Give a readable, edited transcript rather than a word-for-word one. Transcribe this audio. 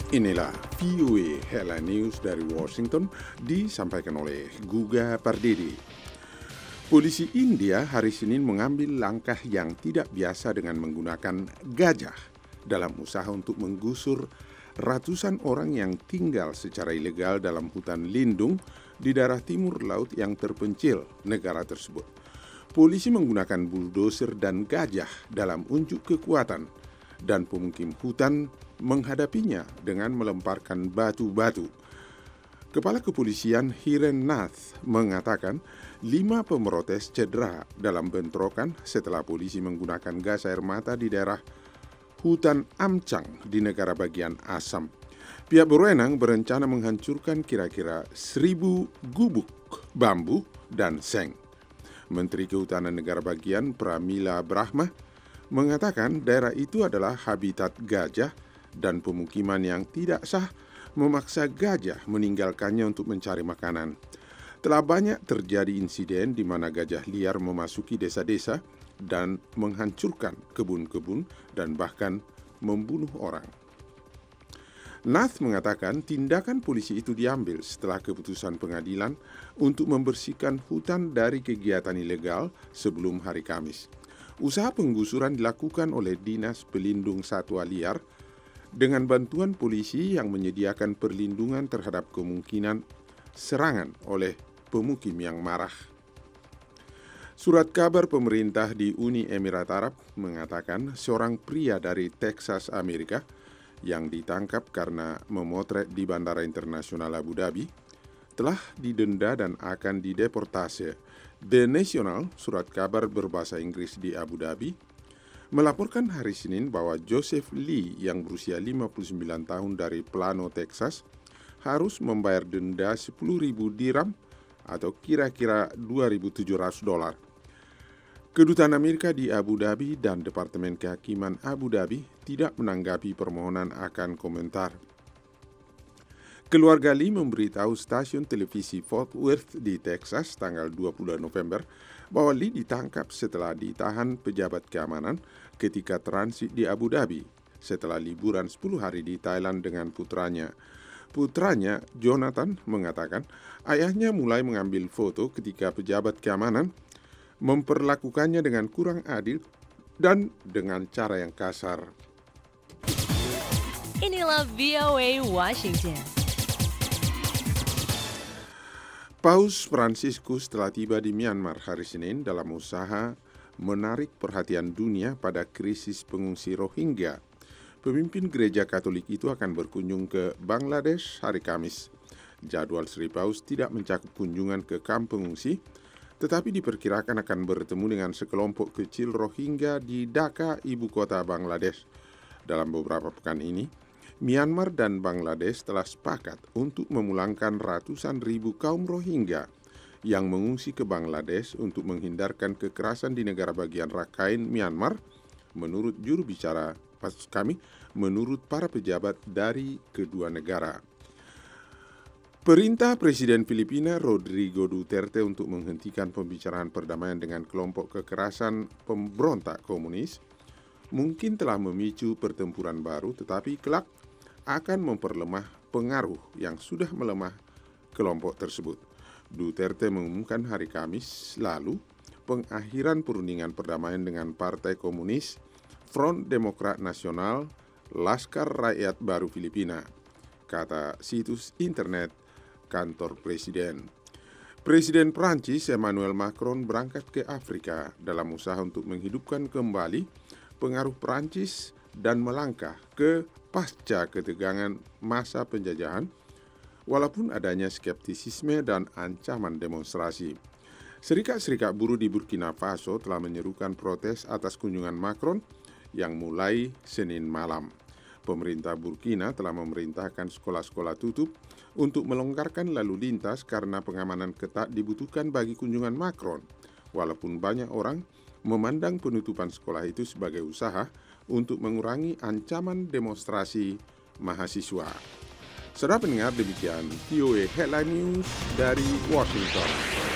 Inilah VOA Headline News dari Washington disampaikan oleh Guga Pardede. Polisi India hari Senin mengambil langkah yang tidak biasa dengan menggunakan gajah dalam usaha untuk menggusur ratusan orang yang tinggal secara ilegal dalam hutan lindung di daerah timur laut yang terpencil negara tersebut. Polisi menggunakan buldoser dan gajah dalam unjuk kekuatan dan pemukim hutan menghadapinya dengan melemparkan batu-batu. Kepala Kepolisian Hiren Nath mengatakan 5 pemrotes cedera dalam bentrokan setelah polisi menggunakan gas air mata di daerah hutan Amchang di negara bagian Assam. Pihak berwenang berencana menghancurkan kira-kira 1.000 gubuk bambu dan seng. Menteri Kehutanan Negara Bagian Pramila Brahma mengatakan daerah itu adalah habitat gajah dan pemukiman yang tidak sah memaksa gajah meninggalkannya untuk mencari makanan. Telah banyak terjadi insiden di mana gajah liar memasuki desa-desa dan menghancurkan kebun-kebun dan bahkan membunuh orang. Nath mengatakan tindakan polisi itu diambil setelah keputusan pengadilan untuk membersihkan hutan dari kegiatan ilegal sebelum hari Kamis. Usaha penggusuran dilakukan oleh Dinas Pelindung Satwa Liar dengan bantuan polisi yang menyediakan perlindungan terhadap kemungkinan serangan oleh pemukim yang marah. Surat kabar pemerintah di Uni Emirat Arab mengatakan seorang pria dari Texas, Amerika, yang ditangkap karena memotret di Bandara Internasional Abu Dhabi, telah didenda dan akan dideportasi. The National, surat kabar berbahasa Inggris di Abu Dhabi, melaporkan hari Senin bahwa Joseph Lee yang berusia 59 tahun dari Plano, Texas, harus membayar denda 10.000 dirham atau kira-kira $2.700. Kedutaan Amerika di Abu Dhabi dan Departemen Kehakiman Abu Dhabi tidak menanggapi permohonan akan komentar. Keluarga Lee memberitahu stasiun televisi Fort Worth di Texas tanggal 20 November bahwa Lee ditangkap setelah ditahan pejabat keamanan ketika transit di Abu Dhabi setelah liburan 10 hari di Thailand dengan putranya. Putranya, Jonathan, mengatakan ayahnya mulai mengambil foto ketika pejabat keamanan memperlakukannya dengan kurang adil dan dengan cara yang kasar. Inilah VOA Washington. Paus Fransiskus telah tiba di Myanmar hari Senin dalam usaha menarik perhatian dunia pada krisis pengungsi Rohingya. Pemimpin gereja Katolik itu akan berkunjung ke Bangladesh hari Kamis. Jadwal Sri Paus tidak mencakup kunjungan ke kamp pengungsi, tetapi diperkirakan akan bertemu dengan sekelompok kecil Rohingya di Dhaka, ibu kota Bangladesh. Dalam beberapa pekan ini, Myanmar dan Bangladesh telah sepakat untuk memulangkan ratusan ribu kaum Rohingya yang mengungsi ke Bangladesh untuk menghindarkan kekerasan di negara bagian Rakhine, Myanmar, menurut juru bicara menurut para pejabat dari kedua negara. Perintah Presiden Filipina Rodrigo Duterte untuk menghentikan pembicaraan perdamaian dengan kelompok kekerasan pemberontak komunis mungkin telah memicu pertempuran baru, tetapi kelak akan memperlemah pengaruh yang sudah melemah kelompok tersebut. Duterte mengumumkan hari Kamis lalu pengakhiran perundingan perdamaian dengan Partai Komunis, Front Demokrat Nasional, Laskar Rakyat Baru Filipina, kata situs internet kantor Presiden. Presiden Prancis Emmanuel Macron berangkat ke Afrika dalam usaha untuk menghidupkan kembali pengaruh Prancis dan melangkah ke pasca ketegangan masa penjajahan, walaupun adanya skeptisisme dan ancaman demonstrasi. Serikat-serikat buruh di Burkina Faso telah menyerukan protes atas kunjungan Macron yang mulai Senin malam. Pemerintah Burkina telah memerintahkan sekolah-sekolah tutup untuk melonggarkan lalu lintas karena pengamanan ketat dibutuhkan bagi kunjungan Macron, walaupun banyak orang memandang penutupan sekolah itu sebagai usaha untuk mengurangi ancaman demonstrasi mahasiswa. Saudara pendengar, demikian VOA Headline News dari Washington.